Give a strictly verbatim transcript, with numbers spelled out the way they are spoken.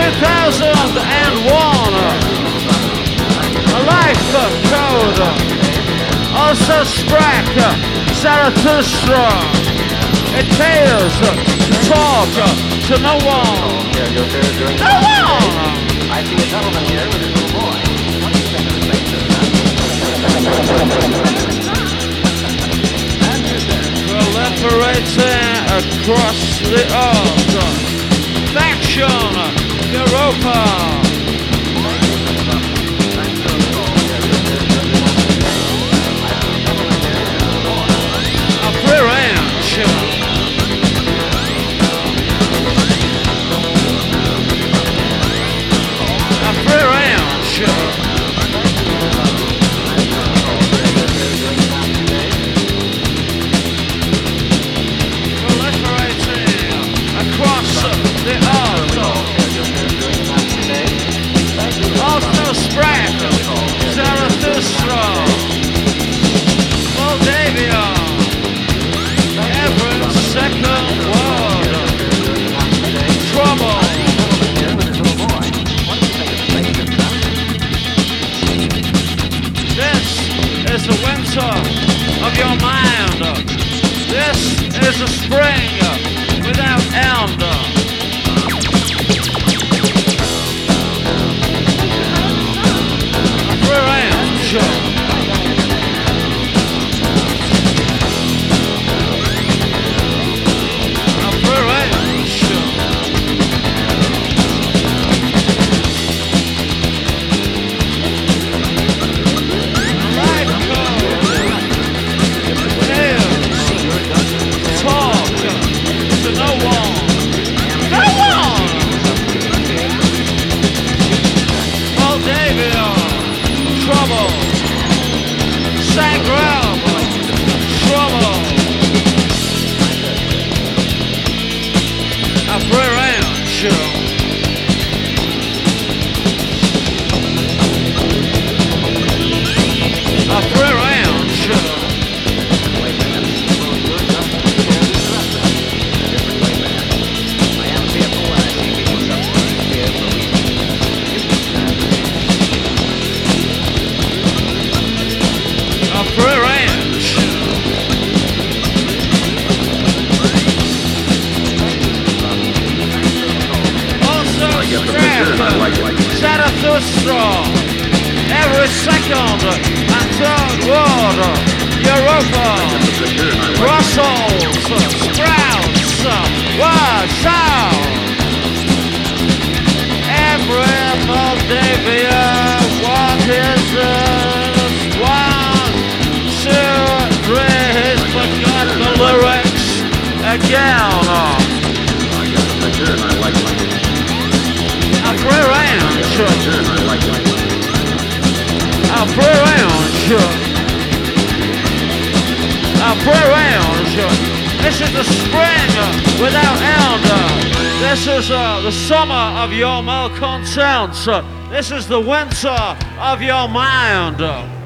two thousand one, a life code, also Sprack, Zarathustra. It fails to talk to no one. No one! I see a gentleman here with his little boy. What do you think of the Proliferating across the earth. Faction Europa. A free range. Of your mind. This is a spring without end. A free range. A free range. Life code. Talk to no one. No one! Moldavia, trouble. Zagreb, trouble. A free range. A free range. Zarathustra, every second and third world, Europa, Brussels, Sprouts, Warsaw, every Moldavia, what is this? One, two, three, he's forgot the lyrics again. A free range. A free range. A free range. This is the spring without end. This is uh, the summer of your malcontent. This is the winter of your mind.